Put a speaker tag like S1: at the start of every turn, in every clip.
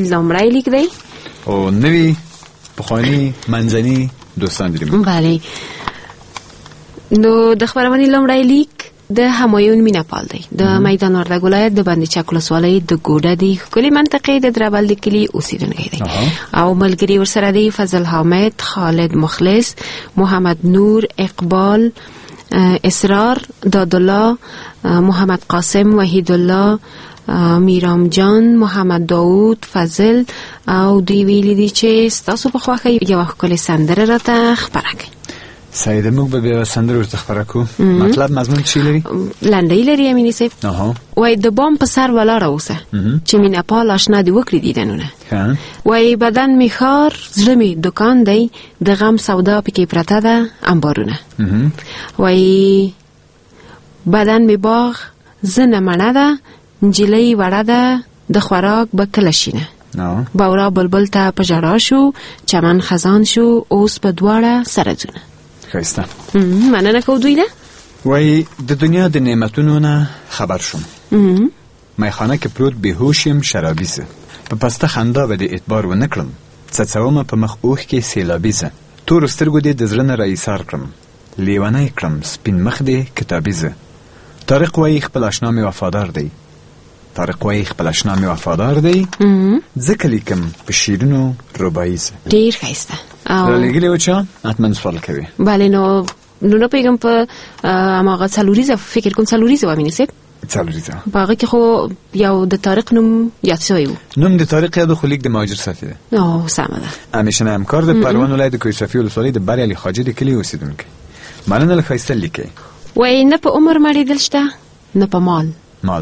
S1: لومړی لیک دی
S2: او نوی پخوانی منځني دوستان دي.
S1: بله. نو د خبرونې لومړی لیک د همایون میناپال دی، د میدان وردګ ولایت د بند چک ولسوالۍ د ګوډه دی ښکلې منطقې د دربل د کلي اوسیدونکی دی او ملګري ورسره دی فضل حامد، خالد مخلص، محمد نور، اقبال، اسرار، دادالله، محمد قاسم، وحید الله، میرام جان، محمد داود، فضل او دوی ویلي دي چې ستاسو په خوښه یو ښکلې سندره راته خپره کړئ.
S2: سعید موږ به بیا سندره ورته خپره کوو. مطلب مضمون چی لري؟
S1: لنډۍ لري امیني صاحب. وای د بام په سر ولاړه اوسه چې مینه پال آشنا دی وکړي دیدنونه. وای بدن می خار زړه می دکان دی د غم سودا پکې پرته ده انبارونه. وای بدن می باغ زنه مڼه ده نجلۍ وړه ده د خوراک به کله شینه. باورا بلبل ته په ژړا شو چمن خزان شو اوس په دواړه سره ځونه.
S2: خیسته
S1: مننه کو دوی ده.
S2: وای د دنیا د نعمتونو نه خبر شوم، میخانه کې پروت بیهوش یم شرابي زه، په پسته خندا به د اعتبار ونه کړم، څڅومه په مخ اوښ کې سیلابي زه، تور سترګو دې د زړه نه راایثار کړم، لیونی کړم سپین مخ دې کتابي زه. طارق وای خپل اشنا مې وفادار دی، طارق وای خپل اشنا مې وفادار دی، ځکه لیکم په شیرینو رباعي زه.
S1: ډیر ښایسته
S2: رالیږلي و چا اتمن سوال کوي.
S1: بله. نو نه پیغام په هماغه څلوریزه فکر کوم څلوریزه و امیني صاحب.
S2: څلوریزه
S1: په هغه کې خو یو د طارق نوم یاد شوی و.
S2: نوم د طارق یاد خو لیک د مهاجر صافی ده.
S1: او سمه ده.
S2: همیشنه همکار د پروان ولایت د کوی صافی ولسوالۍ د بر علي خواجه د کلي اوسیدونکی. مننه له ښایسته لیکي. وای
S1: نه په عمر مړېدل شته نه په مال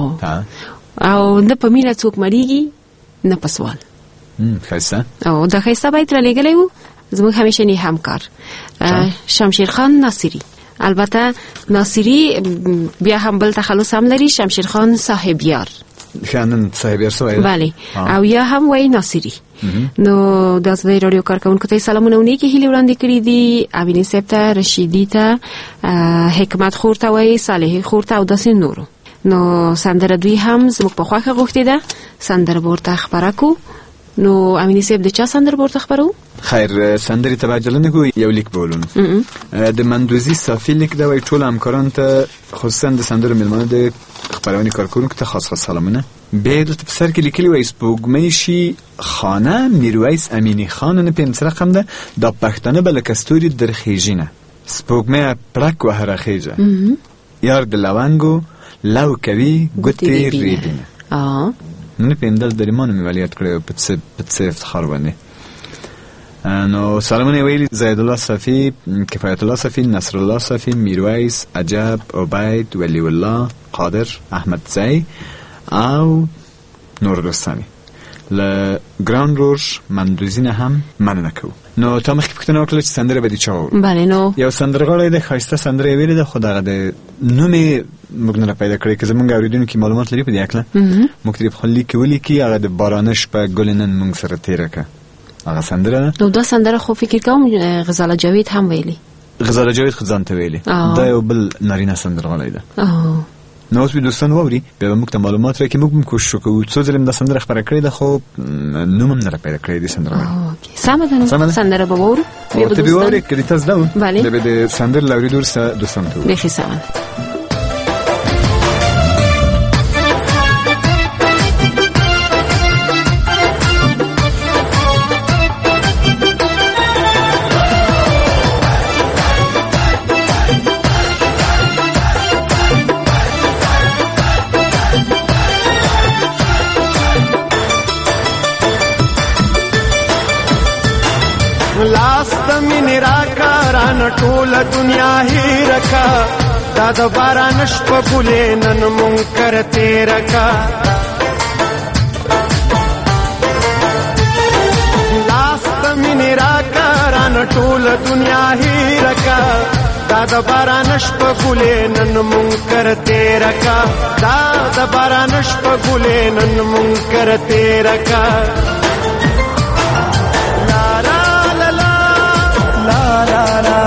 S1: او نه په مینه څوک مړېږي نه په سوال.
S2: ښایسته
S1: او دا ښایسته بیت رالیږلی و زموږ همیشنی همکار شمشیر خان ناصری. البته ناصری بیا هم بل تخلص هم لري، شمشیر خان صاحب یار.
S2: خانن صاحب یار سوای.
S1: بله. او یا هم وای ناصری. نو د ازادي رادیو کارکونکو ته سلامونه ونی کې هیله وړاندې کړې دي امینه صاحب ته، رشیدی ته، حکمت خور ته وای، صالح خور ته او داسې نورو. نو سندره دوی هم زموږ په خوښه غوښتې ده سندره ورته خپره کو. نو امینه صاحب د چا سندره ورته خپرو؟
S2: خیر سندرې ته باجل نه کوي یو لیک بولون د مندوزی صافی لیک دا وای ټول همکاران ته خصوصا د سندرو ملمانه د خبرونې کارکونکو ته خاص سلامونه. به د تفسیر کې لیکلی وای سپوږمۍ شي خانه میرویس امینی خان نه پنځه رقم ده د پښتنه بل کستوري درخیجینه سپوږمۍ پرک و هرخیجه یار د لونګو لو کوي ګوتې ریدینه. نه پیندل دریمانو می ولیت کړو په څه افتخار باندې. نو سلامونه ویلی زید الله صافی، کفایت الله صافی، نصر الله صافی، میرویس، عجب، عبید، ولی الله، قادر، احمد زی او نور دوستانی. ل ګراوند روش مندوزینه هم مننه کوو. نو تا مخکې پوښتنه وکړه چې سندره به دې چا وورو؟
S1: بله. نو
S2: یو سندرغاړی د ښایسته سندره یې ویلې ده خو دغه د نوم یې موږ نه پیدا کړی که زموږ اورېدونکي معلومات لري په دې هکله موږ ته یې په خپل لیک کې ولیکي. هغه د بارانه شپه ګلې نن موږ سره تېره کړه هغه سندره ده.
S1: نو دا سندره خو فکر کوم غزاله جاوید هم ویلي.
S2: غزاله جاوید خو ځان ته ویلي. دا یو بل نارینه سندرغاړی ده. نو اوس به دوستان واوري بیا به موږ ته معلومات راکړي. موږ هم کوشش وکړو څو ځلې دا سندره خپره کړې ده خو نوم هم نه را پیدا کړی دی سندرغاړی.
S1: سمه ده. نو سندره به واورو
S2: ته به واورې که دې ته زده و بیا به د سندرې له اورېدو وروسته دوستانو ته
S1: بیخي سمه.
S3: ټول دنیا هیر کا دا د باران شپه ګلې نن منکر تیر کا لاس د مینې راکاران ټول دنیا هیر کا دا د باران شپه ګلې نن منکر تیر کا دا د باران شپه ګلې نن منکر تیر کا لا لا لا لا لا لا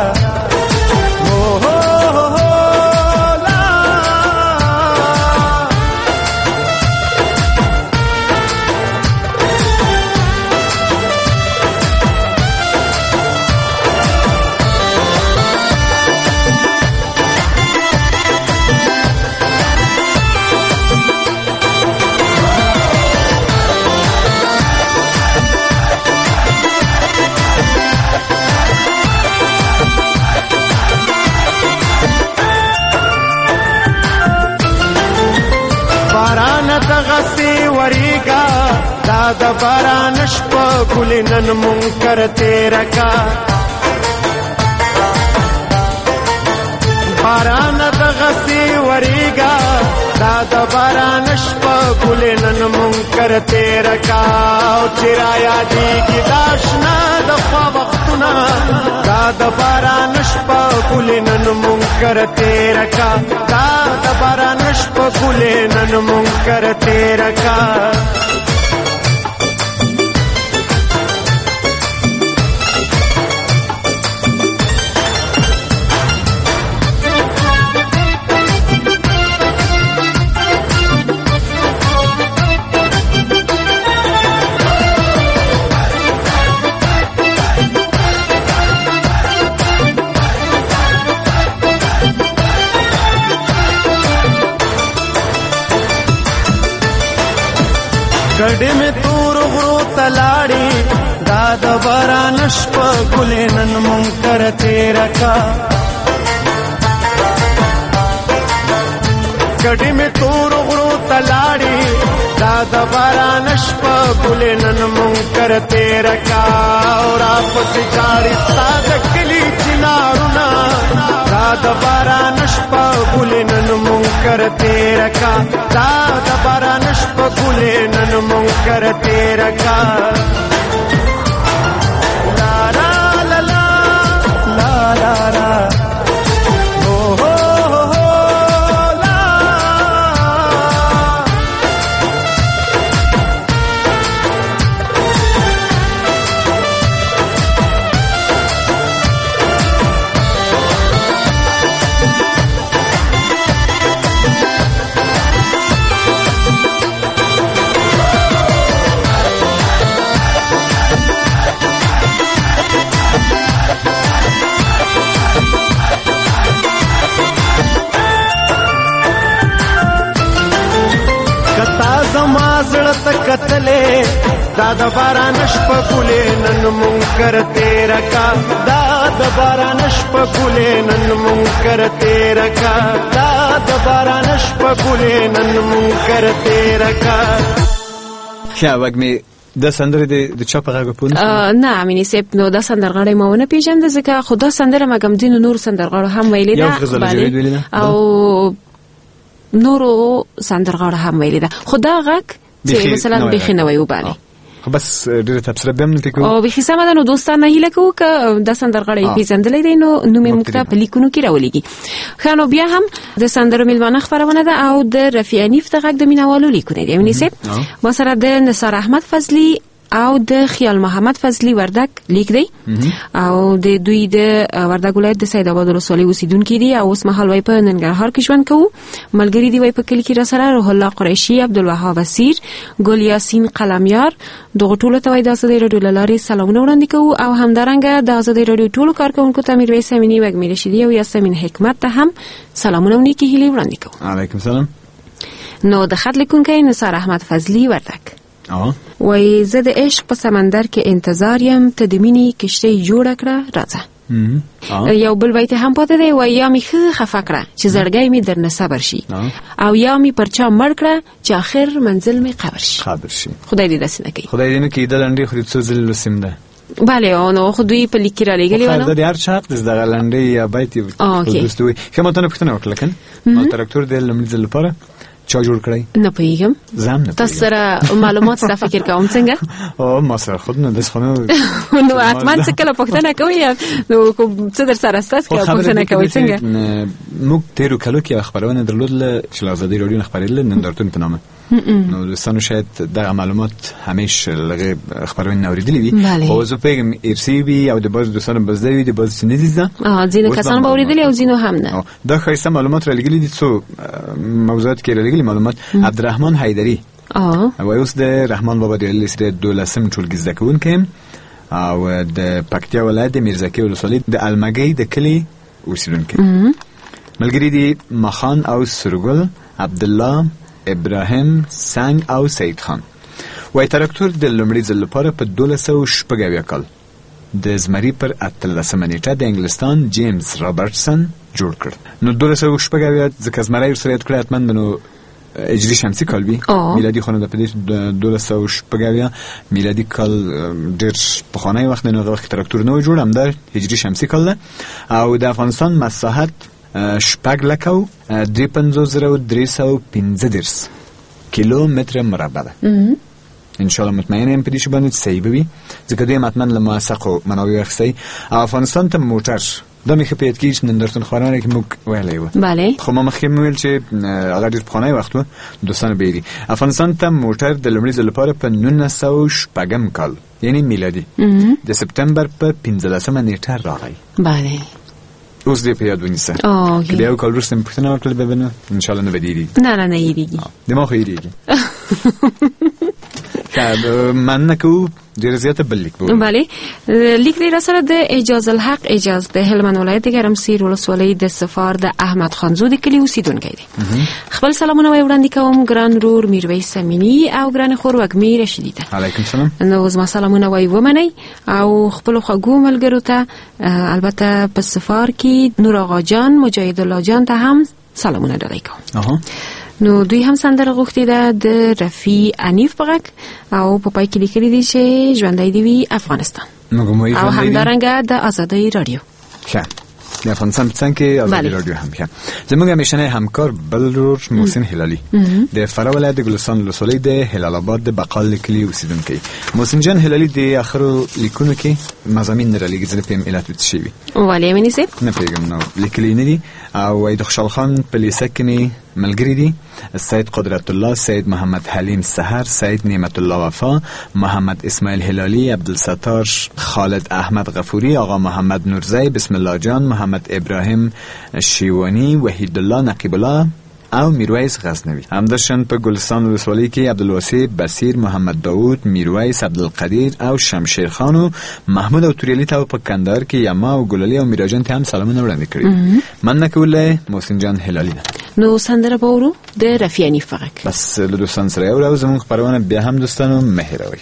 S3: د باران شپه ګلې نن منکر تیره کا باران دغسې ورېږه دا د باران شپه ګلې نن منکر تیره کا او چې رایادېږي دا شنه د خوا وختونه دا د باران شپه ګلې نن منکر تیره کا دا د باران شپه ګلې نن منکر تیره کا ګډې مې تور غرو تلاړې دا د باران شپه ګلې نن منکر تیره کا ګډې مې تور غرو تلاړې دا د باران شپه ګلې نن منکر تیره کا او راپسې جاړې ستا د کلي چنارونه دا د باران شپه ګلې نن منکر تیره کا دا د باران شپه ګلې نن منکر تیره کا لا لا لا لا لا لا لا کتلې دا د باران شپه ګلې نن منکر تیره کا دا د باران شپه ګلې نن منکر تیره کا دا د باران شپه ګلې نن منکر تیره کا
S2: ښه وګمې د سندرې د چا په غږ پوه
S1: نه امینې صاحب نو دا سندرغاړی ما ونه پېژنده ځکه خو دا سندره ما ګم ځینو نور سندرغاړو هم ویلې ده او نورو سندرغاړو هم ویلې ده خو دا غږ چې مثلا بیخي نه وي وبالي
S2: خو بس ډېره تبصره به هم نه کوو
S1: او بیخي سمه ده نو دوستان هیله کوو که دا سندرغاړی پېژندلی دی نو نوم یې موږ ته په لیکونو کې راولېږي ښه نو بیا هم د سندرو میلمانه خپرونه ده او د رفیع حنیف د غږ د مینوالو لیکونه دي امینې صاحب ما سره د نثار احمد فضلي او د خیال محمد فضلي وردک لیک دی او د دوی د وردک ولایت د سید آباد ولسوالۍ اوسیدونکي دي او اوس مهال وای په ننګرهار کې ژوند کوو ملګري دي وای په کلي کې را سره روح الله قریشي عبدالوهاب اسیر ګل یاسین قلمیار دغه ټولو ته وای د ازادۍ راډیو له لارې سلامونه وړاندې کوو او همدارنګه د ازادۍ راډیو ټولو کارکوونکو ته میرویس امیني وږمې رشیدي او یاسمین حکمت ته هم سلامونه او نیکې هیلې وړاندې کوو
S2: علیکم سلام
S1: نو د خط لیکونکی نثار احمد فضلي وردک وای زه د عشق په سمندر کې انتظار یم ته د مینې کشتۍ جوړه کړه راځه یو بل بیت هم پاتې دی وای یا می خفه کړه چې زړګی می درنه صبر شي او یا می پرچا مړ کړه چې اخر منزل می قبر شي خدای دې داسې نه کوي
S2: خدای دې نه کوي د لنډې خو دې څو ځل لوسم ده
S1: بله نو خو دوی په لیک را لګلې ونه
S2: خو د هر چا د لنډې یا بیت دوستوي کومه ته پښتنه وکړه کنه نو تراکتور دې لمړي ځل لپاره چا جوړ کړی
S1: نه پوهیږم
S2: زم نه
S1: تاسو سره معلومات څه فکر کوم څنګه
S2: او ما سره خود نه د څخه
S1: نو حتما څه کله پښتنه کوي نو کوم څه در سره اساس کې پښتنه کوي څنګه
S2: موږ تیرو کلو کې خبرونه درلودله چې ازادي رادیو خبرېله نندارتون په نامه نو دوستانو شاید دا معلومات همیشه لږه خبرونه اوریدلې وي او زه پیغام ارسیبي او د باز دوستانو بزدوي د باز سنیدزه
S1: ځینې کسان به اوریدلې او ځینو هم نه
S2: دا خاصه معلومات را لګلې دي څو موضوعات کې را لګلې معلومات عبدالرحمن حیدری او اوس د رحمان بابا د لیست 12 ټولګي زده کوونکی او د پکتیا ولایت د میرزکه ولسوالۍ د المګي د کلی اوسیدونکی ملګری دي مخان او سرګل عبدالله ابراهیم سنگ او سید خان وای تراکتور د لومړي ځل لپاره په 1280 کال د زمری پر 13 نیټه د انګلستان جیمز رابرټسن جوړ کړ نو 1280 ځکه زمری سره یاد کړی اتمن نو اجری شمسی کال وی میلادي خو نه د پدې 1200 میلادي کال ډېر په خانه وخت نه وخت تراکتور نو جوړ هم د هجری شمسی کال او د افغانستان مساحت 6,53,315 کیلومتر مربع ده. ان شاء الله مطمئن یم په دې چې باندې صحیح به وي ځکه دوی متمن له موثقو منابع اخیستي. افغانستان ته موټر د مخ په یاد کې نندرتون خبرونه کې موږ ویلې و
S1: بله
S2: خو ما مخکې ویل چې هغه ډېر پخوانی وخت و دوستانه بیري افغانستان ته موټر د لومړي ځل لپاره په 1906 کال یعنی میلادي د سپتمبر په 15مه نیټه راغی.
S1: بله
S2: اوس دې په یاد ونیسه که د یو کال وروسته مې پوښتنه وکړه ببینه انشاءالله نه به دېرېږي.
S1: نه هېرېږي
S2: دما خو هېرېږي. مننه کوو ډېر زیاته بل لیک بولو.
S1: بله لیک دی را سره د اعجاز الحق اعجاز د هلمند ولایت ګرمسیر ولسوالۍ د سفار د احمد خانزو د کلي اوسیدونکی دی. خپل سلامونه وړاندې کوم ګران رور میرویس امینی او ګران خور وږمې رشیدي ته.
S2: علیکم سلام.
S1: نو زما سلامونه ومنئ او خپل خوږو ملګرو ته البته په سفار کې نور آقا جان مجاهد الله جان ته هم سلامونه ډالۍ کوم. نو دوی هم سندره غوښتې ده د رفیع انیف په غږ او په پای کې لیکلي دي چې ژوندی دې وي افغانستان او همدارنګه د ازادۍ راډیو.
S2: ښه د افغانستان په څنګ کې ازادۍ راډیو هم ښه. زموږ همیشنی همکار بل رور محسن هلالي د فراه ولایت د ګلستان ولسوالۍ د هلال آباد د بقال کلي اوسیدونکی. محسن جان هلالي د اخرو لیکونو کې مضامین نه رالیږي زه پیم علت وت شي وي
S1: ولې مې نسب
S2: نه پیغام نو لیکلي نه دي او وای د خوشحال خان په لیسه کې ملګری دي سید قدرت الله سید محمد حلیم سحر سید نعمت الله وفا محمد اسماعیل هلالی عبدالستار خالد احمد غفوری آقا محمد نورزی بسم الله جان محمد ابراهیم شیوانی وحید الله نقیب الله او میرویس غزنوی. همداشتن په ګلستان ولسوالۍ کې عبدالواسع بصیر محمد داوود میرویس عبدالقدیر او شمشیر خان او محمود او توریالی ته په کندهار کې یما او ګلالی او میراجان ته هم سلامونه وړاندې کړي. من نکوله محسن جان هلالی ده.
S1: نو سندره باورو د رفیع انیف فقط
S2: بس له دوستان سره یو راو زموږ خبرونه بیا هم دوستانو مهروي.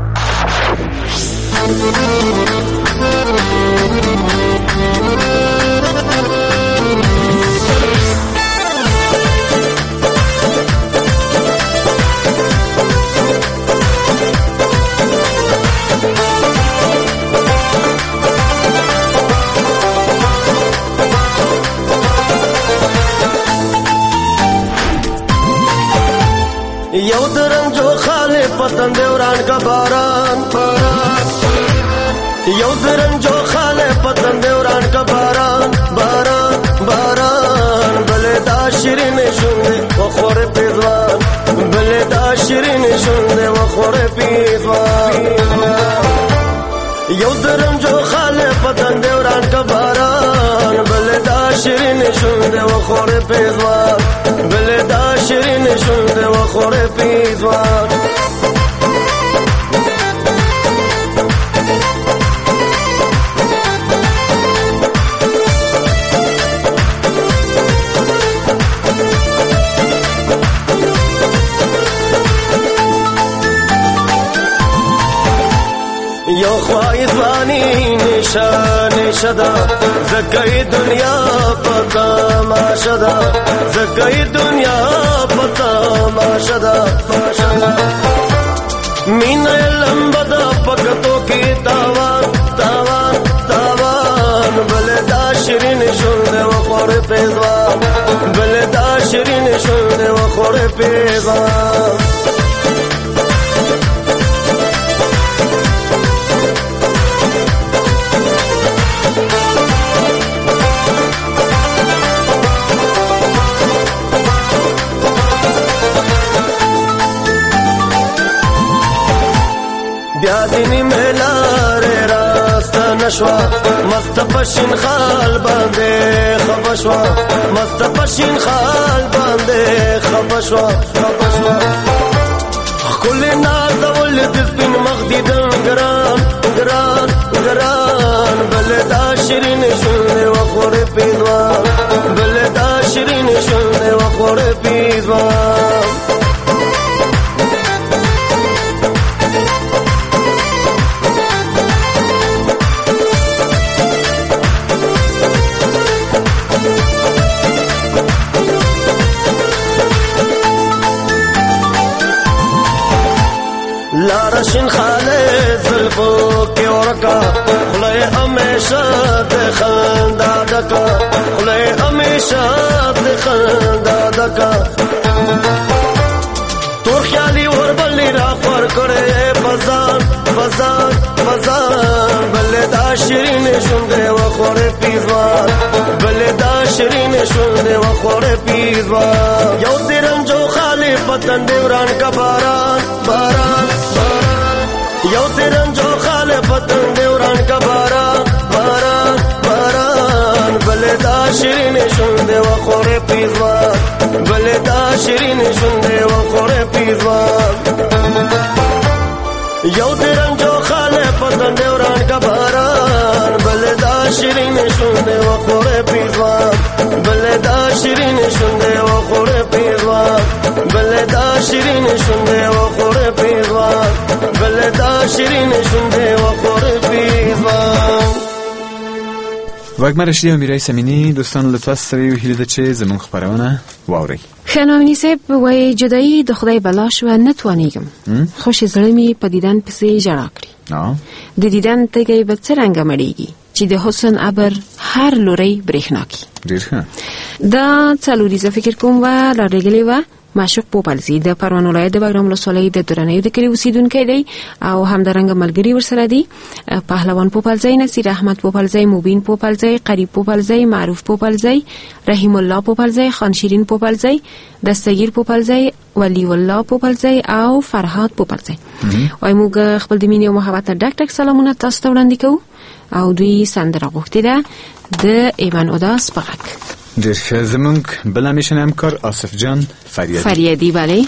S3: یو درم جو خاله پتن دیوران کا باران باران یو درم جو خاله پتن دیوران کا باران باران باران بله دا شیرین شونده و خور پیزوان بله دا شیرین شونده و خور پیزوان یو درم جو خاله پتن دیوران کا باران بله دا شیرین شونده و خور پیزوان بله دا شیرین شونده و خور پیزوان یو خواهی ځواني نشانه شدا زکای دنیا پتا ما شدا زکای دنیا پتا ما شدا مینا لمبدا پکتو کی تاوان تاوان تاوان بل دا شیرین شونده و خور پیزوان بل دا شیرین شونده و خور پیزوان بیا دینی ملار راست نشوا مست پشین خال باندې خبشوا مست پشین خال باندې خبشوا کل ناز ول د سپین مخدی دنګران ګران ګران بل دا شیرین شونه و خور پیزوان بل دا شیرین شونه و خور پیزوان شین خالد زلفو کې ورکا خلای همیشه د خندا ډکا خلای همیشه د خندا ډکا تور خیالي وربلې را پر کړې بازار بازار بازار بل دا شیرین شونډې و خورې پیزوار بل دا شیرین شونډې و خورې پیزوار یو تیرنجو خالی پتن دیوران کا باران باران باران یو تیرنجو خالی پتن دیوران کا باران باران باران بل دا شیرین شونډې و خورې پیزوار بل دا شیرین شونډې و خورې پیزوار یو تیرنجو خالی پتن دیوران کا باران بل دا شیرین شونډې و خورې پیزوار بل دا شیرین شونډې و خورې پیزوار بل دا شیرین شونډې و خورې پیزوار بل دا شیرین شونډې و خورې پیزوار
S2: وګمر شدی امیرای سمینی دوستان له تاسو سره یو هیله ده چې زموږ خبرونه واورئ.
S1: خانمینی صاحب وای جدایی د خدای بلا شو نه توانیږم خوش زړه می په دیدن پسې ژړا کړی د دیدن تګي به څنګه مړیږي چې د حسن ابر هر لوري برېښنا کی
S2: ډیر ښه
S1: دا څلوريزه فکر کوم و لړګلې و معشوق پوپلزی د پروان ولایت د بګرام ولسوالۍ د درنۍ د کلی اوسیدونکو دی او همدارنګه ملګری ورسره دی پهلوان پوپلزی نصیر احمد پوپلزی مبین پوپلزی قریب پوپلزی معروف پوپلزی رحیم الله پوپلزی خان شیرین پوپلزی دستگیر پوپلزی ولی الله پوپلزی او فرهاد پوپلزی وای موږ خپل د مینې او محبت ډک سلامونه تاسو ته وړاندې کوو او دوی سندره غوښتې ده د ایمان اوداس پغک
S2: ډیر ښه زموږ بل همیشنی همکار آصف جان
S1: فریادی بله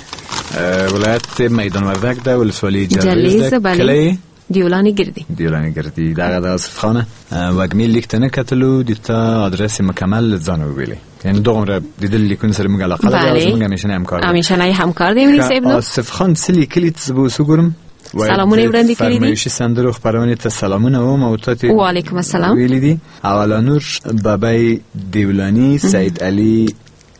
S2: ولایت میدان وردک ده ولسوالی جلیز ده کلی
S1: دیولانی گردی
S2: دغه د آصف خانه وګمی لیکتنه کتلو دیتا آدرس مکمل ځان ویلې یعنی دومره دیدل لیکون سره موږ علاقه لرو زموږ همیشنی همکار دی ویلی صاحب آصف خان سلی کلی تزبو سګورم
S1: سلامونه وړاندې کړی دي
S2: فرمایشي سندرو خبرونه ته سلامونه و موتاته
S1: وعلیکم السلام
S2: ویل دي اولا نور بابای دیولانی سید علی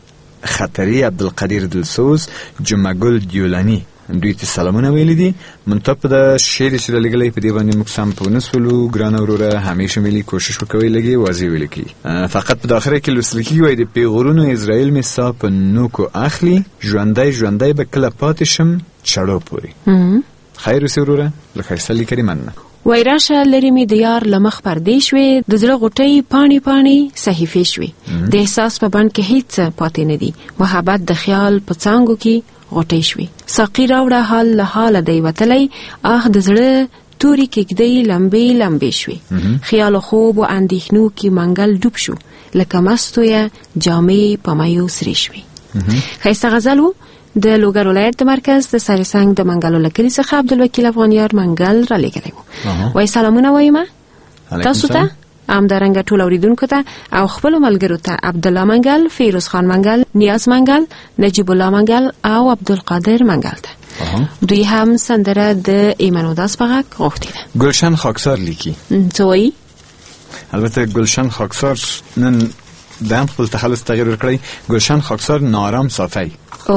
S2: خطری عبدالقدیر دلسوز جمعه گل دیولانی دوی ته سلامونه ویل دي منتپ د شعر چې لګلې په دی باندې مقسم په نسولو ګران وروره همیشه ملي کوشش وکوي لګي واضح ویل کی فقط په داخله کې لوسلکی وای د پیغورونو اسرائیل می صاحب نوکو اخلي ژوندۍ به کله پاتشم چړو پوری خیر وسوره لکه سلی کریمنه
S1: وایراشه لري می د یار لمخ پردې شوي د زړه غټي پانی صحیفه شوي د احساس په باندې کې هیڅ پاتې نه دي محبت د خیال په څنګه کې غټي شوي ساقي راوړه حال له حال دی وتلی د زړه توري کېږدي لمبي شوي خیال خوب او اندېښنو کې منګل ډوب شو لکه مستويه جامې په مایو سری شوي خیسته غزلو د لوګر ولایت د مرکز د سرسنګ د منګلو لکلي څخه عبدالوکیل افغانیار منګل را لګلې وو وای سلامونه وایم تاسو ته همدارنګه ټول اوریدونکو ته او خپل ملګرو ته عبد الله منګل فیروز خان منګل نیاز منګل نجیب الله منګل او عبدالقادر منګل ته دوی هم سندره د ایمان اوداس پغک غوښتي ده
S2: گلشن خاکسار لیکي
S1: څه وایي
S2: البته گلشن خاکسار نن دام خپل تخلص تغییر ورکړی گلشن خاکسار نارام صافی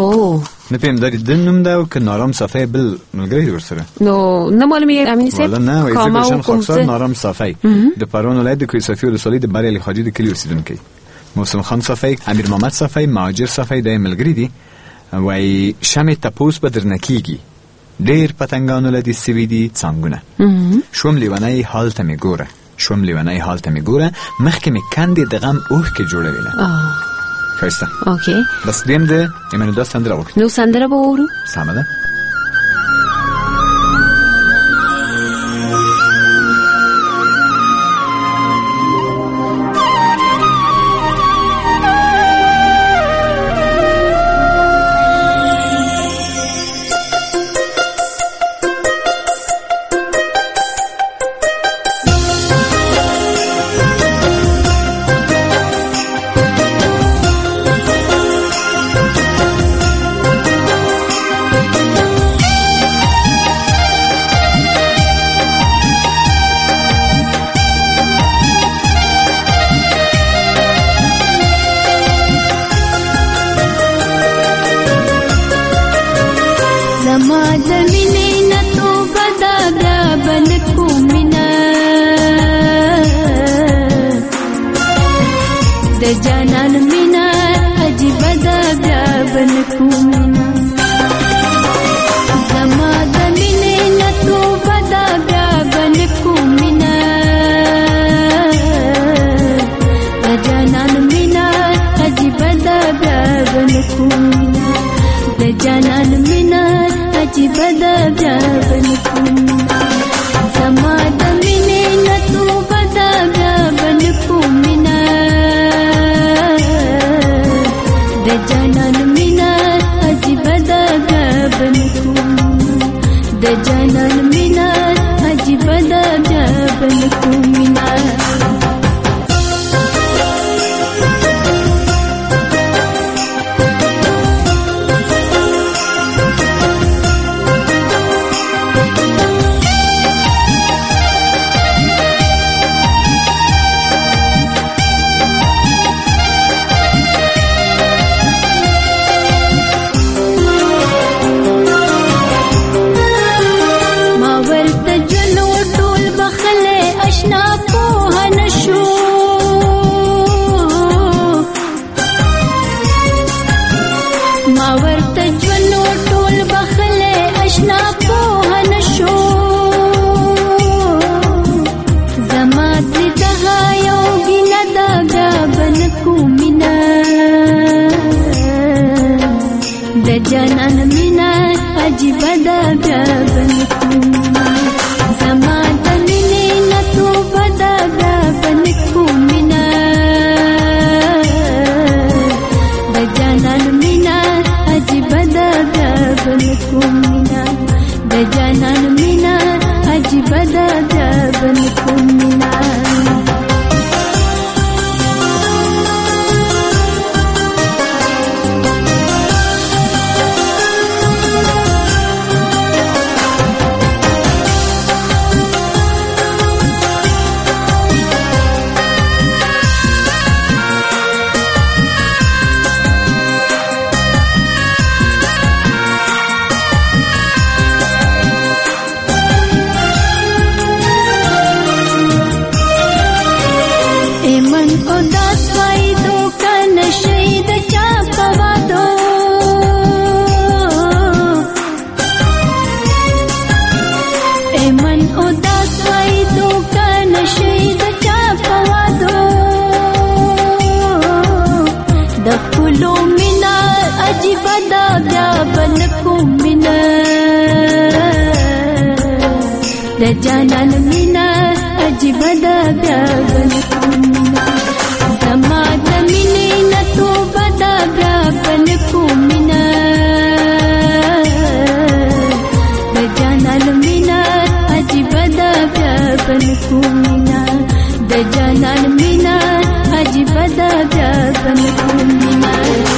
S2: نه پیم داری دن نم ده که نارام صافی بل ملگری ورسره
S1: نه معلومه امینی صاحب
S2: والا نه وایزه گلشن خاکسار نارام صافی د پروان ولایت د کوی صافی ولسوالی د بری علی خاجی د کلی اوسیدونکی موسم خان صافی امیر محمد صافی مهاجر صافی د ملګری دي وای شمع تپوس به درنکیږي ډیر پتنګانو لدی سوي دي څنګهونه شوم لیوانای حال ته میګوره مخکې می کندې د غم اوه کې جوړوله خیسته
S1: اوکی
S2: بس دیم ده ایمانو دا سندره وکړو
S1: نو سندره به وورو
S2: سمه ده
S4: جانان مینا عجیب ده بل کو مینا جانان مینا عجیب ده بل کو زما د مینې نه توبه ده بل کو مینا د جانان مینا عجیب ده بل کو مینا د جانان مینا عجیب ده بل کو مینا د جانان مینا عجیب ده بل کو مینا زما د مینې نه توبه ده بل کو مینا د جانان مینا عجیب ده بل کو مینا د جانان مینا عجیب ده بل کو مینا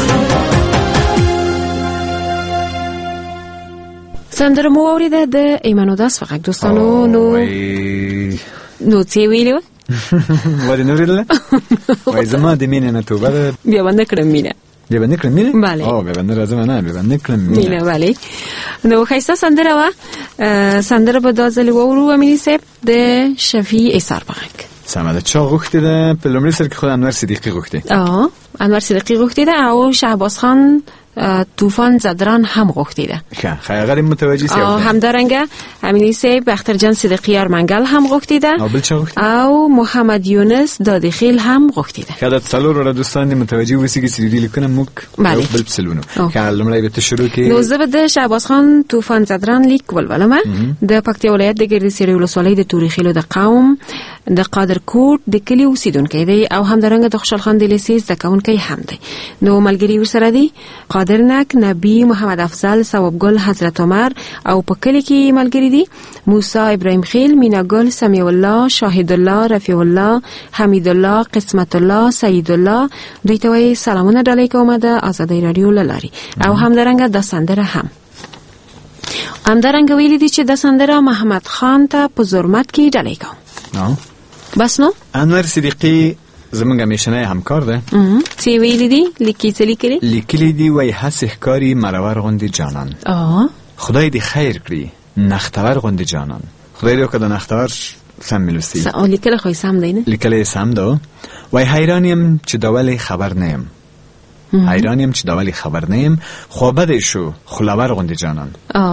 S1: سندره مو اوریده د ایمان اوداس فقط دوستانو نو څه ویلو
S2: ولی نوریدله وای زما د مینې نه توبه ده
S1: بیا باندې کړم مینه
S2: بیا باندې کړم مینه
S1: بله
S2: او بیا باندې راځم نه بیا باندې کړم
S1: مینه بله نو خیسته سندره وا سندره به دازلی وورو امینی سیب د شفیع ایثار بغک
S2: سمده چا غوښتي ده په لومړي سر کې خود انور صدیقی غوښتي
S1: انور صدیقی غوښتي ده او شهباز خان طوفان زدران هم غوښتي ده
S2: خیلی متوجه سی
S1: همدارنگه امینی سیب اخترجان صدیقی ارمنگل هم غوښتي ده
S2: او بل چا غوښتي
S1: او محمد یونس دادخیل هم غوښتي ده
S2: خدای څلور را دوستان متوجه وسی چې سری لیکنه موږ بل پسلونو خیال لمړی به شروع کې
S1: نو زبده شهباز خان طوفان زدران لیک ولولمه د پکتیا ولایت د ګردسری ولسوالۍ د توریخیلو د قوم د قادر کوټ د کلی اوسیدونکی دی او همدارنګه د خوشحال خان د لیسې زده کوونکی هم دی نو ملګری ورسره دی قادرنک نبی محمد افضل ثوابګل حضرت عمر او په کلی کې ملګری دي موسی ابراهیم خیل میناګل سمیع الله شاهد الله رفیع الله حمید الله قسمت الله سید الله دوی ته وایي سلامونه ډالۍ کوم د آزادۍ رادیو لاري او همدارنګه د سندره هم همدارنګه ویلي دي چې د سندره محمد خان ته په زرمت کې ډالۍ کوم بس نو
S2: انور صدیقی زمونږ همیشنی همکار ده
S1: څه ویلي دي لیکلي
S2: دي وای هسې ښکاري مرور غوندې جانان خدای دې خیر کړي نختور غوندې جانان خدای دې وکړه د نختور سم میلوستی
S1: لیکل خو سم دی نه
S2: لیکل سم ده وای حیران یم چې دا ولې خبر نیم حیران یم چې دا ولې خبر نیم خو بد شو خلور غوندې جانان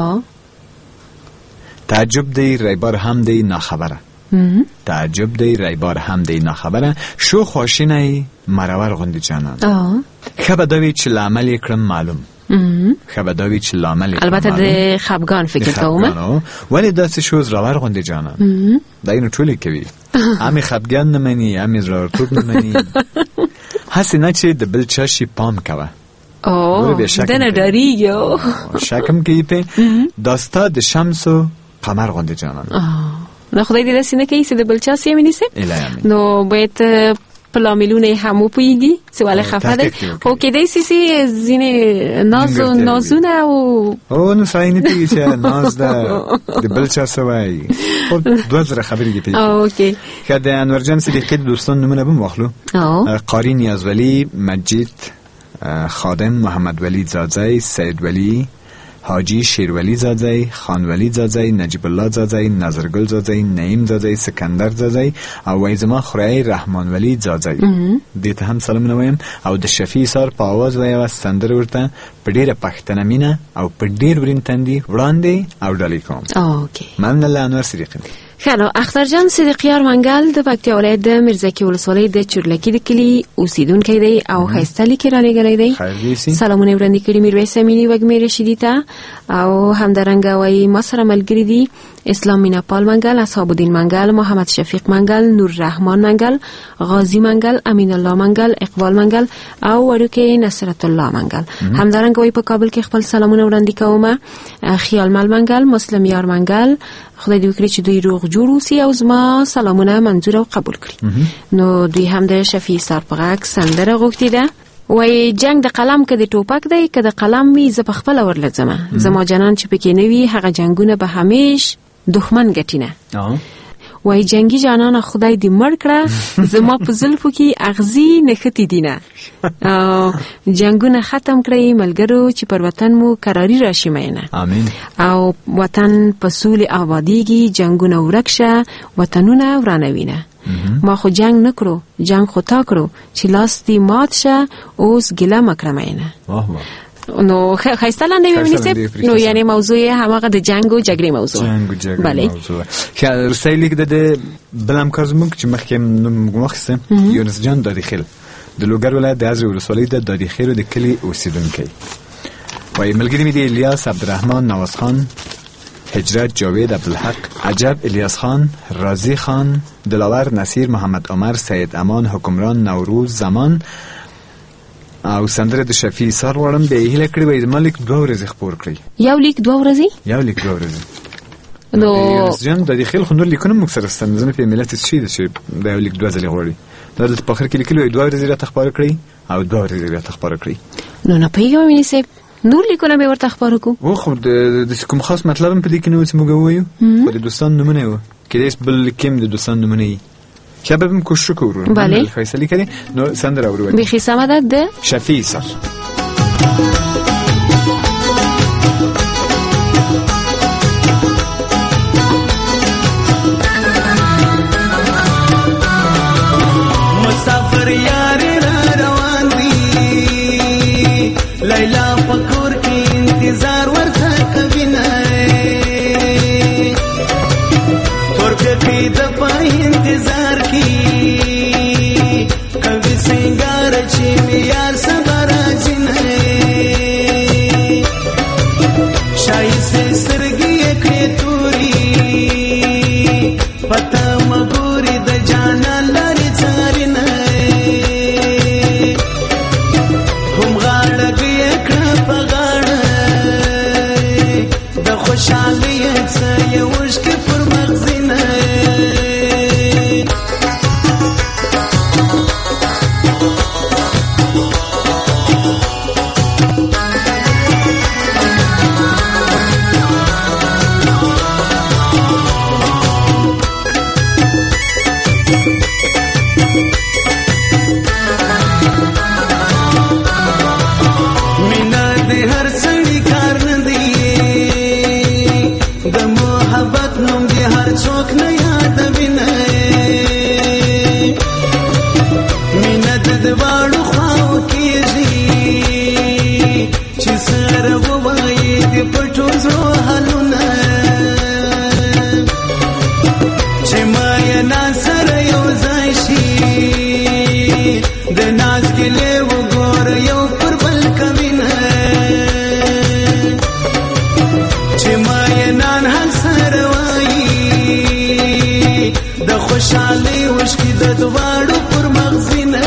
S2: تعجب دی ریبار هم دی ناخبره تعجب دی ریبار هم دی ناخبره شو خواشینه مرور غوندی جانان خبداوی چې لعمل کرم معلوم خبداوی چې لعمل
S1: البته د خفگان فکر کومه
S2: ولی دست شوز راور غوندی جانان دا اینو ټولی کوي همی خفگان نمانی همی رارتوب نمانی هسی نه چې د بل چاشی پام کوه
S1: دنه داری یو
S2: شکم که پی داستا د شمسو قمر غوندې جانان.
S1: نو خدای دې داسې نه کوي چې د بل چا سیمه نیسي. نو باید په لاملونه هم پويږي چې ولې خفه ده او کې دې سي زینې نازونه او
S2: نو ساين دې چې ناز ده د بل چا سوای او دوه زره خبرې دي.
S1: اوکې
S2: کله انورجان صدیقی دوستان نمونه بم واخلو. قاری نیازولی، مجید خادم، محمد ولی زادزی، سید ولی، حاجی شیرولی زادزی، خانولی زادزی، نجیب الله زادزی، نظرگل زادزی، نعیم زادزی، سکندر زادزی او وایزما خورای رحمان ولی زادزی. دې هم سلامونه وایم او د شفیع سار په आवाज وایو سندر ورته په ډیره پښتنه مینه او په ډیر ورین تندي وړاندې او ډالۍ کوم.
S1: اوکې
S2: ممنون الله انور صدیقی.
S1: خلو اخترجان صدیقیار منګل د پکتیا ولایت د میرزکه ولسوالۍ د چورلکی د کلی اوسیدونکی دی او خیسته لیکي را لګلې دی. سلامونه وړاندې کړي میرویس امینی وګمې رشیدی ته او همدارنګه وای ما سره ملګری دي اسلام میناپال منګل، اصحاب الدین منګل، محمد شفیق منګل، نور رحمان منګل، غازی منګل، امین الله منګل، اقبال منګل او ورکه نصرت الله منګل. همدارنګه وای په کابل کې خپل سلامونه وړاندې کوم خیال مل منګل، مسلم یار منګل. خدای دې وکړي چې دوی روغ جوړ اوسي او زما سلامونه منظور او قبول کړي. نو دوی هم د شفیع سار په غږ سندره غوښتې ده. وای جنگ د قلم کې د ټوپک دی که د قلم وي زه په خپل ورلځم. زما جنان چې پکې نه وي هغه جنگونه به همیش دښمن ګټینه. وای جنگي جانان خدای دې مړ کړه زما په زلفو کې اغزي نختی دینه. جنگونه ختم کړئ ملګرو چې پر وطن مو قراری راشي مینه.
S2: امين.
S1: او وطن په سولې آبادیږي، جنگونه ورکشه، وطنونه ورانوینه. ما خو جنگ نکړو، جنگ خو تا کړو چې لاس دې مات شه اوس ګله مکړه مینه. نو خیسته لاندې ومنیسه. نو یعنی موضوع هماغه د جنگ او جګړې موضوع.
S2: بله که رسای لیک د بلم کارزمون چې مخکې مخسته یونس جان دادیخیل د لوګر ولایت د ازری ولسوالۍ د دادیخیل د کلی اوسیدونکی. وای ملګری می دی الیاس عبدالرحمن نواز خان، هجرت جاوید عبدالحق، عجب الیاس خان، رازی خان، دلاور نصیر، محمد عمر، سید امان، حکمران نوروز زمان او سندره د شفیع سار وړم به هیله کړی وای مالک 2 ورځې خبر کړی.
S1: یو لیک 2 ورځې؟
S2: یو لیک 2 ورځې. نو جن د داخل خو نور لیکونه مو سره ستنځنه په ملت چې د یو لیک 2 ځلې غوړي. دا د په اخر کې لیکلو 2 ورځې را تخبار کړی او 2 ورځې را تخبار کړی. نو
S1: نه پیګو مې سه نور لیکونه به ورته خبرو کو.
S2: او خو د کوم خاص مطلب په دې کې نو چې موږ وایو خو د دوستان نمونه و کله بل کېم د دوستان نمونه شبابم کوشش کوو.
S1: بله
S2: فیصله کړي نو سندره اورو.
S1: بخي سماده ده
S2: شفیع سار.
S3: مسافر یار روان دی لیلا پکور کې انتظار ورته کوي نه ترکه کې د پای انتظار کی کوي سنگار چې میار صبر اجنه شایسته سرګي کې توري پتا مګوري د جانان لري څارنه هم غاړه کې کړه پغاړه د خوشالۍ څه یو وشک پر مغزنه خوشالي وشکي د دواړو پر مغزینه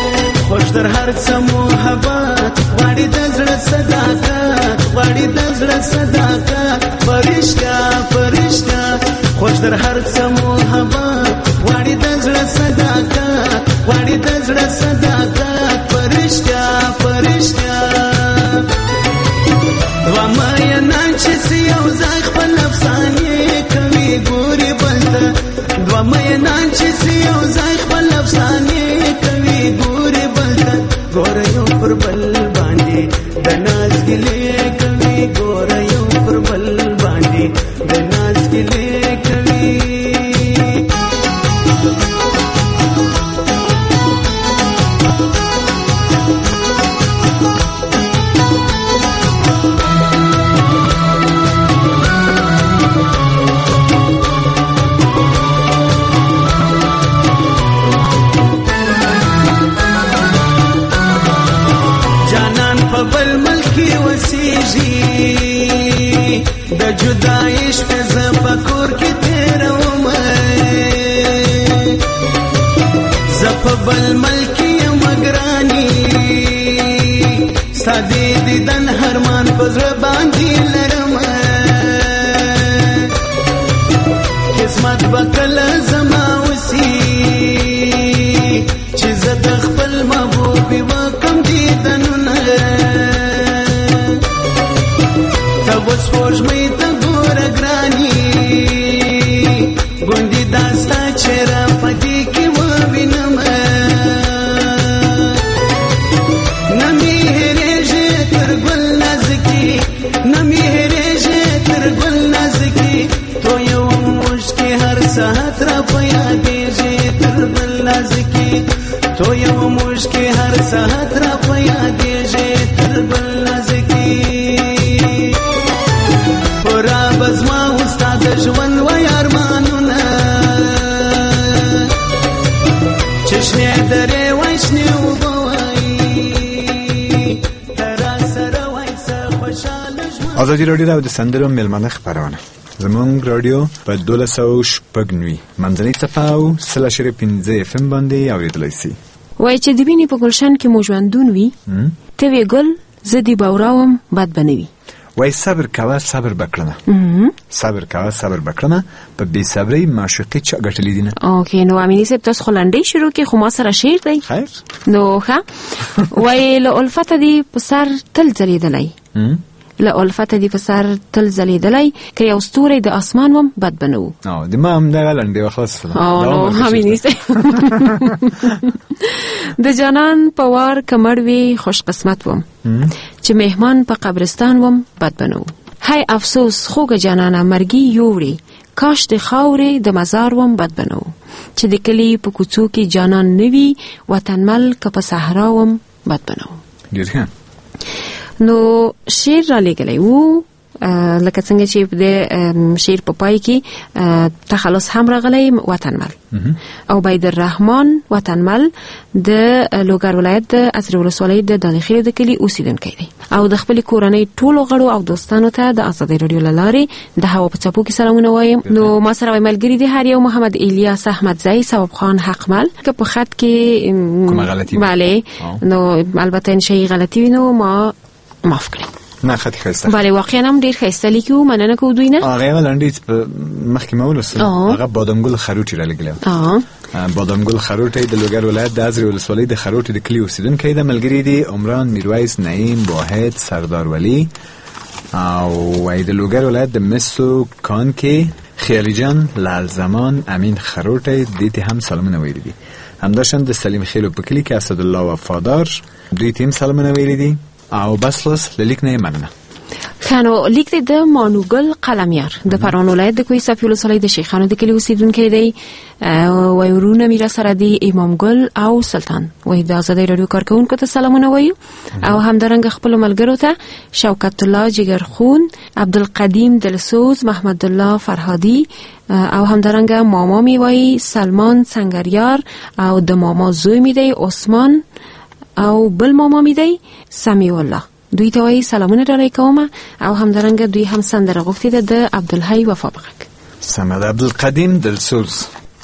S3: خوش در هر څه محبت غواړي د زړه صداقت غواړي د زړه صداقت فرشتہ فرشتہ خوش در هر څه محبت غواړي د زړه صداقت غواړي د زړه صداقت فرشتہ فرشتہ دوه مینان چې یو ځای خپل افسانې کوي ګوري بلته دوه مینان چې یو ځای خپل افسانې کوي ګوري بلته ګوره یو پر بل باندې د ناز ګلې کوي ګوره یو پر بل باندې د ناز ګلې کوي بل ملکی وسیږي د جدایش په زپکور کې تیروم زپ بل ملکی مگرانی ساده دیدن هرمان پزړه باندې لرم قسمت بکل زما وسی چې زه د خپل محبوب وکم دیدنونه وس خوش مې ته ګوره ګرانی ګوندې داستا چهره پدې کې ووینم نه مې هېرېږي تر ګل نازکي نه مې هېرېږي تر ګل نازکي تو یو مشکې هر ساعت را په یادېږي تر ګل نازکي تو یو مشکې هر ساعت را په یادېږي تر ګل نازکي را بزما استاد ژوند و ارمانونه چشمه درې وښنه وبوي تر سره وایسه خوشاله ژوند.
S2: ازادي رادیو د سندرو ملمنه خبرونه زمونږ رادیو په 1290 منځنۍ صفحه او 3.15 FM باندې اوریدلای شي.
S1: وای چې د وینې په گلشن کې مو ژوندون وي ته وی ګل زدي باوراوم بد بنوي
S2: وای صبر کوه صبر بکړنه صبر کوه صبر بکړنه په بې صبرۍ معشوقې چا ګټلې دي نه.
S1: اوکې نو امینی صاحب تاسو خلنډې شروع کې خو ما سره شعر دی
S2: خیر
S1: نو ښه وای له الفت دی په سر تل ځلېدلی له الفت دی په سر تل ځلېدلی که یو ستوری د اسمان وم بد بنو
S2: د ما هم دغه لنډې وخلاص
S1: نو امینی صاحب د جانان په وار کمړ وی خوش قسمت وم چې مهمان په قبرستان وم بد بنو هاي افسوس خوګه جانانه مرګي یوړي کاش د خاورې د مزار وم بد بنو چې د کلی په کوڅو کې جانان نوي وطن مل که په صحرا وم بد بنو.
S2: ډیر ښه
S1: نو شعر را لګلی وو لکه څنګه چې د شعر په پای کې تخلص هم راغلی وطن مل او بید الرحمن وطن مل د لوګر ولایت د ازرې ولسوالۍ د دانخیل د کلي اوسیدونکی دی او د خپل کورنۍ ټولو غړو او دوستانو ته د ازادي رادیو له لارې د هوا په څپو کې سلامونه وایم. نو ما سره ملګری دی هر یو محمد الیاس احمدزی ثواب خان حقمل که په خط کې
S2: کومه غلطي
S1: بله نو البته ان شي غلطي وینو ما معاف کړئ.
S2: نه خطي خسته
S1: بله واقعا هم ډیر خسته لیکو مننه کوو دوی نه
S2: هغه لنډې مخکې مولسه هغه بادامګل خروټي را لګلو بادامګل خروټي د لوګر ولایت د ازرې ولسوالۍ د خروټي د کلی اوسیدونکی د ملګری دی عمران میرویس نعیم واحد سردار ولی او وای د لوګر ولایت د مسو کان کې خیالی جان لال زمان امین خروټي دته هم سلامونه ویلي دي همداشان د سلیم خیلو په کلی کې اسد الله وفادار دوی تیم سلامونه ویلي دي او بس خلاص لیک نه مننه.
S1: خانو لیک د مانوګل قلمیار د پروان ولایت د کوی صفی ولسوالۍ د شیخانو د کلی اوسیدونکی دی وای ورونه میرا سره دی امام ګل او سلطان وای د ازادي رادیو کارکونکو ته سلامونه وایو او همدارنګ خپل ملګرو ته شوکت الله جګرخون عبدالقدیم دلسوز محمد الله فرهادی او همدارنګ ماما می وای سلمان سنگریار او د ماما زوی می دی عثمان او بل ماما می دی سمیع الله دوی ته وای سلامونه درای کوم او همدارنګ دوی هم سندره غوښتي د عبدالحی وفا بغک
S2: سمد عبدالقدیم دلسوز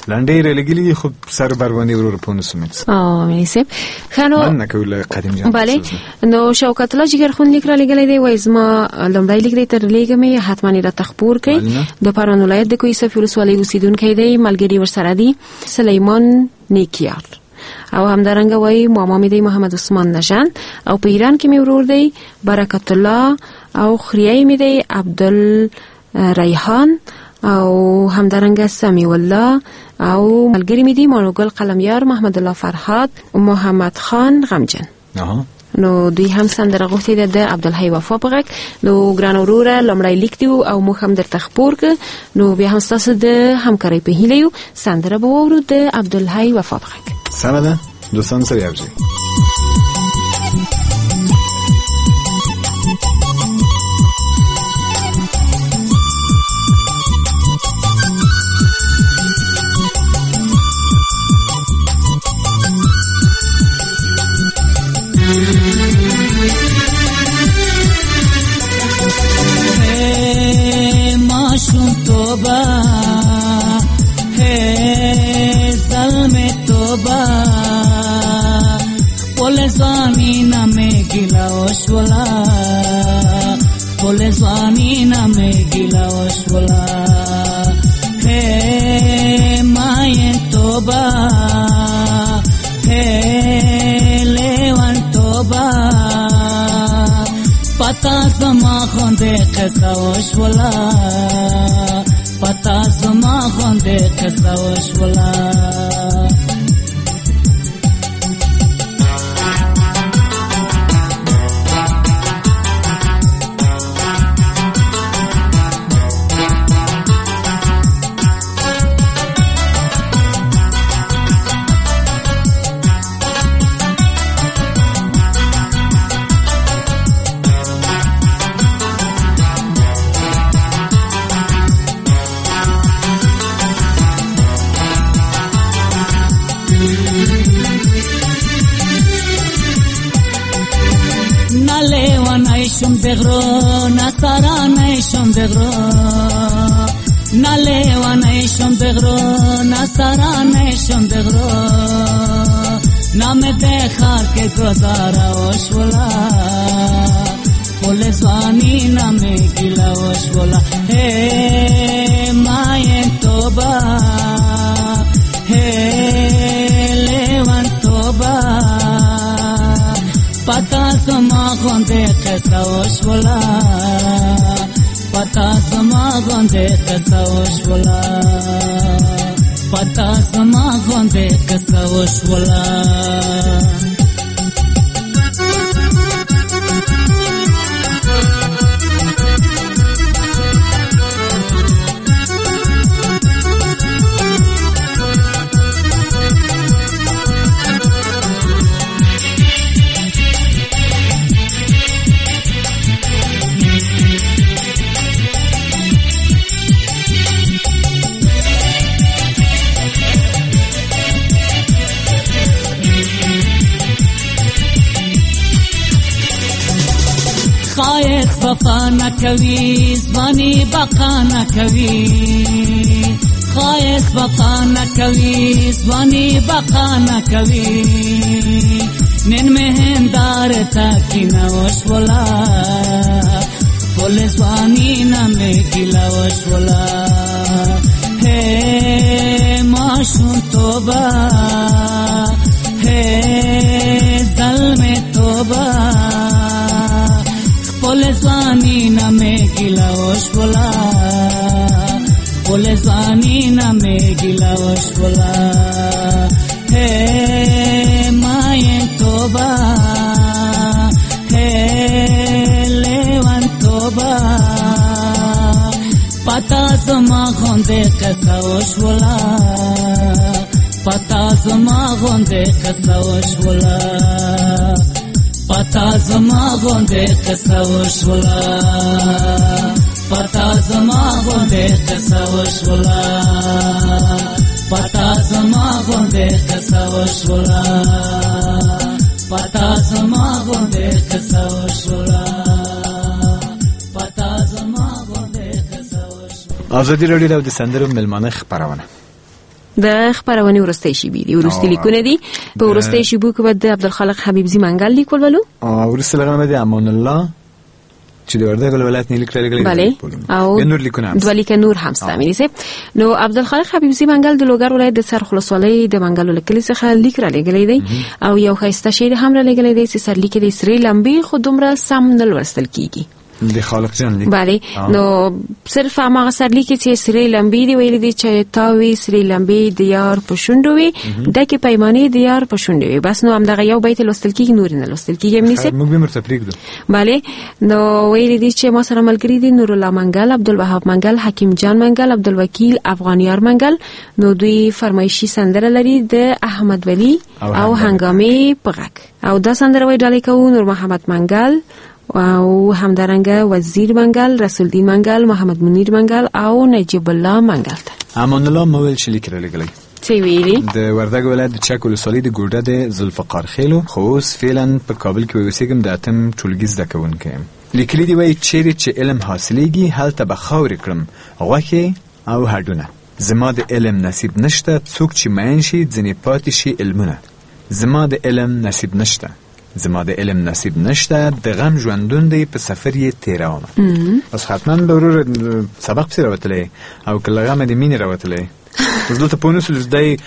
S2: لنډې رلګلی خو سر بروانی ورور په نسمت
S1: مناسب خانو
S2: من نکول قدیم جان
S1: بله نو شوکت الله جګر خون لیک را لګلې دی وای زما لمړی لیک دی تر لګمې حتما را تخپور کړي د پران ولایت د کوی صفی ولسوالۍ اوسیدونکو دی ملګری ورسره دی سلیمان نیکیار او همدارنګه وای ماما می دی محمد عثمان نژاد او په ایران کې می ورور دی برکت الله او خریای می دی عبدل ریحان او همدارنګه سمیع الله او ملګری می دی مانوګل قلمیار محمد الله فرهاد محمد خان غمجن نو دوی هم سندره غوښتي ده د عبدالحی وفا په غږ نو ګران وروره لمړی لیک دی او موږ هم درته خپور ک نو بیا هم ستاسو د همکارۍ په هیله یو سندره به واورو د عبدالحی وفا په غږ
S2: سره ده دوستان سره یو ځای
S5: توبہ ہے ظلم توبہ پولزانی نامے گلا وشولا پولزانی نامے گلا وشولا ہے مائیں توبہ ہے لیوان توبہ پتا زما خونده قصه وشولا پتا زما خونده قصه وشولا دغرو نصارا نیشم دغرو نلیوا نیشم دغرو نصارا نیشم دغرو نام دخار کے گزارا وشولا پولزوانی نام گلا وشولا ہے مائن توبہ ہے لیوان توبہ پتا زما غونده قصه وشولا پتا زما غونده قصه وشولا پتا زما غونده قصه وشولا وفا نکوی زبانی بقا نکوی خواهش وفا نکوی زبانی بقا نکوی نن مهندار تاکی نوشولا پول زبانی نمی گلا وشولا ہے معشون توبہ ہے ظلم توبہ پولزوانی نامے گلا وشولا پولزوانی نامے گلا وشولا ہے مائیں توبہ ہے لیوان توبہ پتا زما غونده قصه وشولا پتا زما غونده قصه وشولا پتا زما غونده قصه وشولا پتا زما غونده قصه وشولا پتا زما غونده قصه وشولا پتا زما غونده قصه وشولا پتا زما غونده قصه وشولا
S2: ازادي رادیو د سندرو ملمانه خبرونه
S1: د خبرونه ورستۍ شي بي دي ورستۍ لیکونه دي په ورستۍ شي بو کې د عبدالخالق حبیبزي منګل لیکول ولو
S2: ورستۍ لغنه د امان الله چې د وردګ ولایت نه لیکل
S1: بله او
S2: نور لیکونه
S1: دوه لیک نور هم ستامي سي نو عبدالخالق حبیبزي منګل د لوګر ولایت د سرخلاص ولای د منګل لیکل څخه لیک را لګلې دی او یو خاصه شی هم را لګلې دی چې سر لیک دی سری لمبي خودمره سم نل ورستل کیږي
S2: د خالق جان لیک
S1: بله نو صرف هغه سر لیک چې سری لمبي دی ویل دي چې تاوي سری لمبي د یار پښوندوي دغه پیمانه د یار پښوندوي بس نو هم دغه یو بیت لوستل کیږي نور نه لوستل کیږي منیسه
S2: موږ به مرته پریږدو
S1: بله نو ویل دي چې ما سره ملګری دي نور الله منګل عبدالوهاب منګل حکیم جان منګل عبدالوکیل افغانیار منګل نو دوی فرمایشي سندره لري د احمد ولی او هنګامي پغک او دا سندره وی ډالې کوو نور محمد منګل او همدارنګه وزیر منګل رسول الدین منګل محمد منیر منګل او نجیب الله منګل ته
S2: امان الله مویل چې لیک را لګلې
S1: څه ویلي
S2: د وردګ ولایت د چک ولسوالۍ د ګوډه د ذوالفقار خیلو خو اوس فعلا په کابل کې اوسېږم د اتم ټولګي زده کوونکی یم لیکلي دي وایي چیرې چې علم حاصلېږي هلته به خاورې کړم غوښې او هډونه زما د علم نصیب نشته څوک چې مین شي ځینې پاتې شي علمونه زما د علم نصیب نشته زما د علم نصیب نشته د غم ژوندون دی په سفر یې تیروم اوس حتما د ورور سبق پسې راوتلی او که له غمه د مینې راوتلی اوس دلته پوه نه سول دی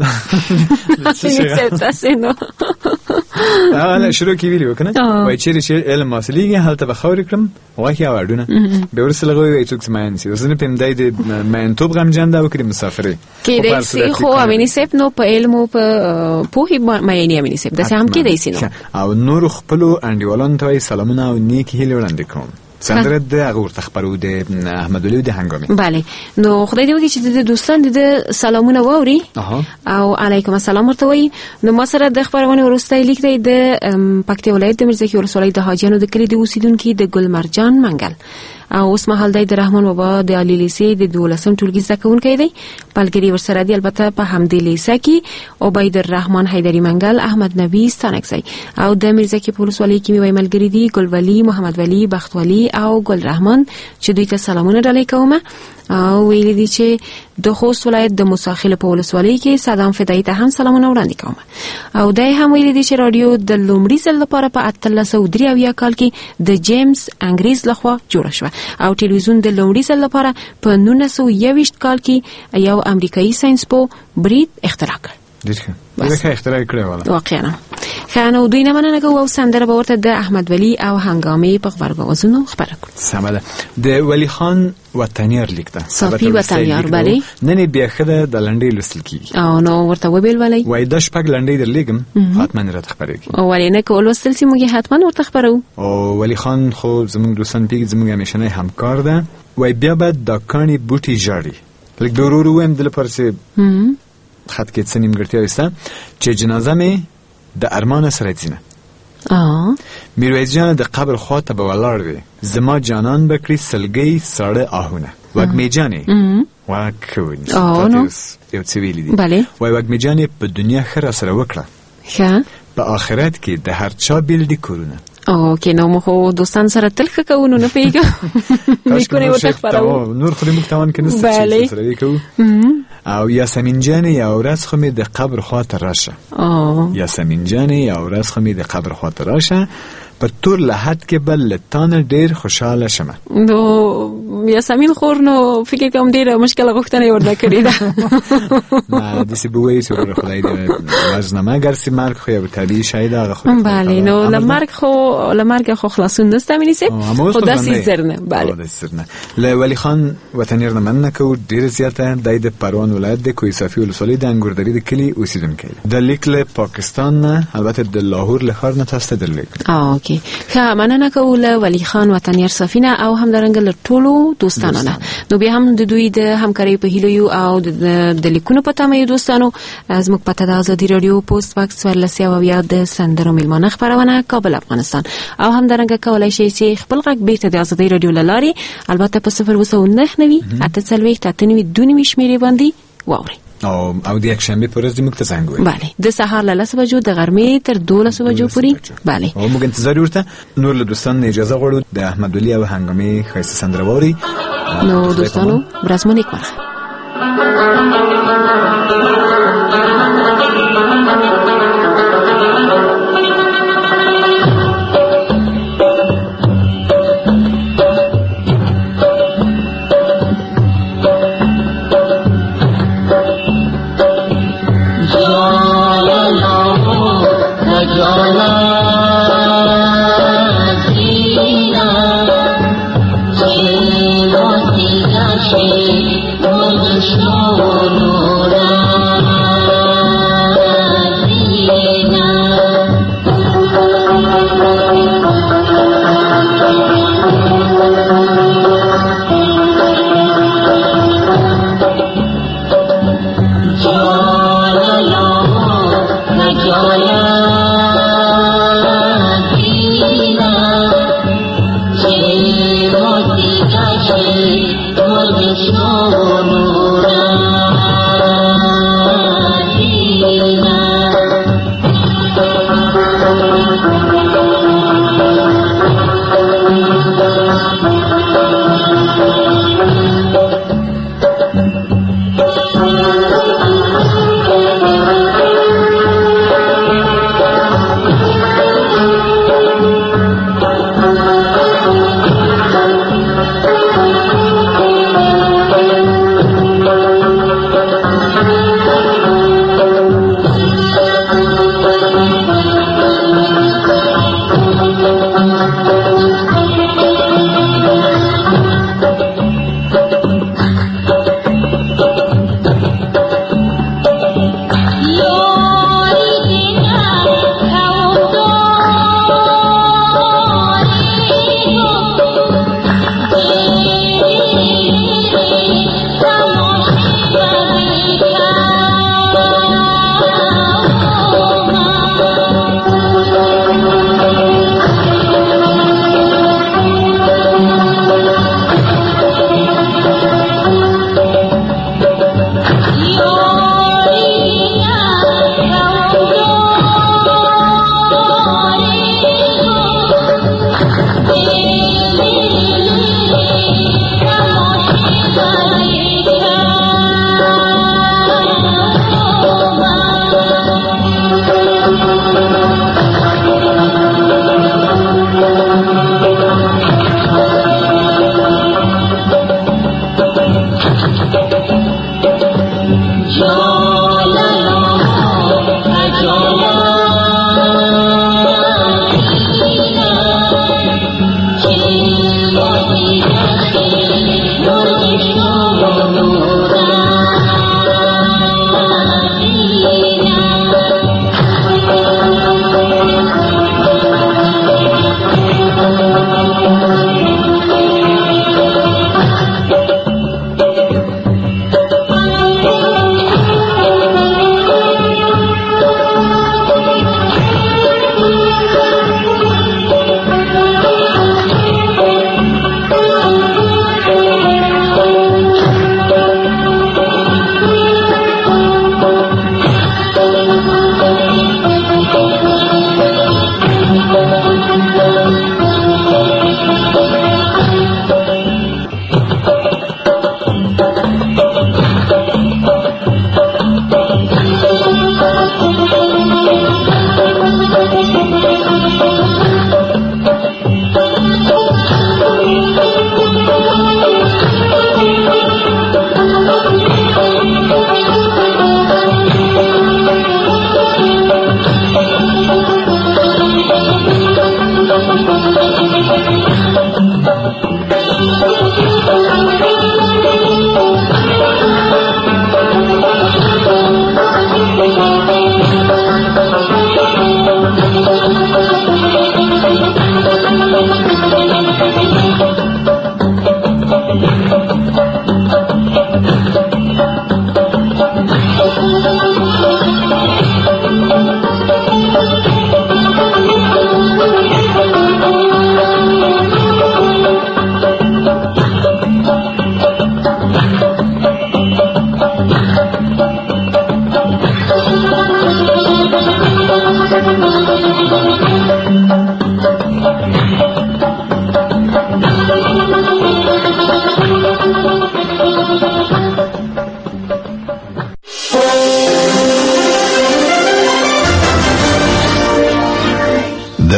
S2: شروع کې ویلي و که نه وایي چیرې چې علم حاصلېږي هلته به خاورې کړم غوښې او هډونه بیا وروسته له هغه وایي څوک چې مین شي اوس نه پوهېم دی د مینتوب غمجن ده او که د مسافرۍ
S1: کېدای سي خو امیني صاحب نو په علم او په پوهې مینې امیني صاحب داسې هم کېدای سي نو
S2: او نورو خپلو انډیوالانو ته وایي سلامونه او نیکې هیلې وړاندې کوم سندره د هغه ورته خبرو د احمد ولی د هنګامي
S1: بله نو خدای دې وکړي چې د دوستان د سلامونه واوري او علیکم السلام ورته وایي نو ما سره د خبرونه وروستی لیک دی د پکتیا ولایت د میرزکي ولسوالۍ د حاجیانو د کلي د اوسیدونکي د ګل مرجان منګل او اوس مهال دی د رحمان بابا د عالی لیسې د 12م ټولګي زده کوونکی دی ملګري ورسره دی البته په همدې لیسه کې عبید الرحمن حیدري منګل احمد نبی ستانکزی او د میرزکي په ولسوالۍ کې مې ملګري دي ګل ولی محمد ولی بخت ولی او ګل رحمان چې دوی ته سلامونه ډالۍ کوم او ویل دي چې د خوست ولایت د موساخیل په ولسوالۍ کې صدام فدایی ته هم سلامونه وړاندې کوم او دای هم ویل دي چې رادیو د لومړي ځل لپاره په 1383 کال کې د جیمز انګریز لخوا جوړ شو او ټلویزیون د لومړي ځل لپاره په 1921 کال کې یو امریکایي ساينسپو برید اختراع کړ
S2: دغه اختراع کړی ولا
S1: واقعا خانو دوی نه مننه کوو او سندره به ورته د احمد ولی او هنګامي په خبرګوزونو خبره کړو
S2: سمه ده د ولی خان وطنیار لیک ده
S1: صافي وطنیار بله
S2: نن بیا خده د لنډۍ لوستل کیږي
S1: او نو ورته وبیل ولی
S2: وای د شپږ لنډۍ در لګم حتما راته خبرېږي
S1: او ولی نه کول وستل سي موږ حتما ورته خبرو
S2: او ولی خان خو زموږ دوستان پیګ زموږ همیشنه همکار ده وای بیا به د کانی بوټي جاړي لکه ضروري ویم د لپاره خط کې څه نیمګړتیا وسته چې جنازه می د ارمان سره ځینه میرویس جان د قبر خواته به ولاړ وي زما جانان بکړي سلګي ساړه آهونه وګمې جانې واکونی یو څه ویلي دي وای وګمې جانې په دنیا خره سره وکړه په آخرت کې د هر چا بیل دي کورونه
S1: او کې نو مخو دوستان سره تل ښه کوو نه پیګه میکونه ورته خبرو
S2: نور خو دې مکتوان کې نست چې سره کوو او یاسمین جان یا ورځ خو می د قبر خواته راشه یاسمین جان یا ورځ خو می د قبر خواته راشه په تور لحد کې بل لتان ډیر خوشاله شمه
S1: نو یاسمین خور نو فکر کوم ډیره مشکله غوښتنه ورته کړې ده
S2: نه د سی بوې سره خدای دې وزنه مګر سی مرګ خو یو طبيعي شاید هغه خو
S1: بله نو لمرګ خو خلاصون نسته مینې سي خدا سي زرنه بله
S2: زرنه له ولی خان وطنیر نه مننه کو ډیر زیاته د پروان ولایت د کوی صافي ولسوالۍ د انګوردری د کلی اوسیدونکی د لیکل پاکستان نه البته د لاهور له ښار نه تاسو ته درلیک
S1: اوکې ښه مننه کوله ولی خان وطنیر صافینه او همدارنګه له ټولو دوستانو نه نو بیا هم د دوی د همکارۍ په هیلو یو او د لیکونو په تمه یو دوستانو زموږ پته د ازادي رادیو پوسټ باکس ورلسیا او یا د سندرو میلمانه خبرونه کابل افغانستان او همدارنګه کولای شئ چې خپل غږ بیرته د ازادي رادیو لاري البته په 019 اته 2 شمیرې باندې واوري
S2: او د یک شنبه پر ورځ موږ ته زنګ وي
S1: bale د سهار له 10 بجو د غرمې تر 12 بجو پورې bale
S2: او موږ انتظار ورته نور له دوستانو اجازه غواړو د احمد ولی او هنګامي خیسه سندره ووري
S1: نو دوستانو براسمو نیک وخت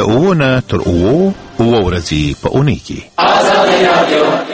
S6: اوو نه تر اوو ورځې په اونۍ کې.